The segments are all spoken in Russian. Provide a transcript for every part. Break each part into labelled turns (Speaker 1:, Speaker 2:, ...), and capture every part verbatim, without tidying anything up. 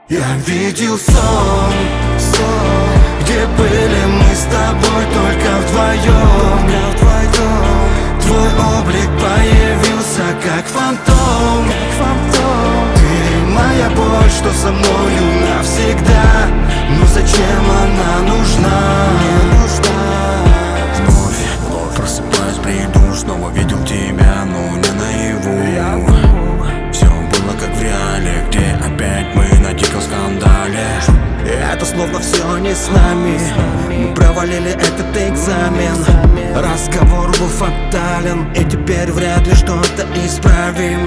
Speaker 1: Я видел сон, сон, где были мы с тобой только вдвоем, вдвоем. Твой облик появился как фантом, как фантом. Ты моя боль, что со мною навсегда. Но зачем она нужна? Не нужна.
Speaker 2: Вновь, вновь просыпаюсь, бреду, снова видел тебя, но не наяву. Все было как в реале, где опять мы на диком скандале.
Speaker 1: И это словно все не с нами. Мы провалили этот экзамен. Разговор был фатален, и теперь вряд ли что-то исправим.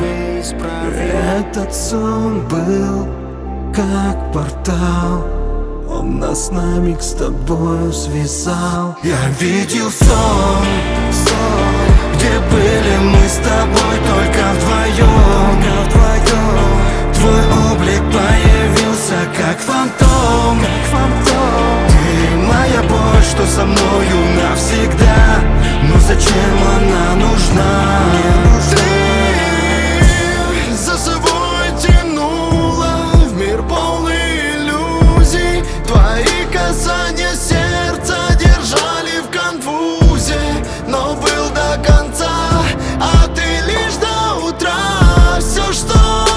Speaker 1: Этот сон был как портал, он нас на миг с тобою связал. Я видел сон, сон, где были мы с тобой только вдвоем, вдвоем. Твой облик появился как фантом, как фантом. Ты моя боль, что со мною навсегда. Но зачем она нужна? Не нужна.
Speaker 3: Ты за собой тянула в мир полный иллюзий. Твои касания сердца держали в конфузе. Но был до конца, а ты лишь до утра. Все, что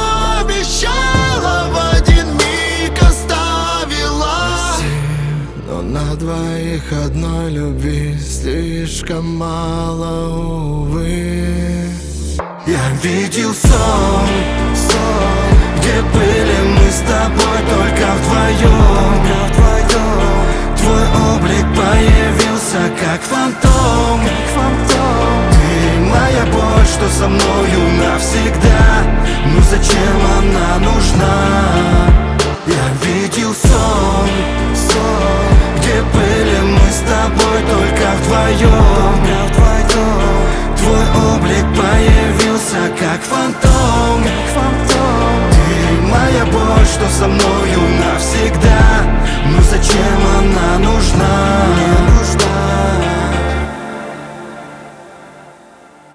Speaker 3: обещала, в один миг оставила. Но на двоих одной любви слишком мало, увы.
Speaker 1: Я видел сон, сон, где были мы с тобой только вдвоем, вдвоем. Твой облик появился как фантом, как фантом. Ты моя боль, что со мною навсегда. Но зачем она нужна? Я видел сон, сон, где были мы с тобой только вдвоем, вдвоем. Твой облик появился как фантом, как фантом. Ты моя боль, что со мной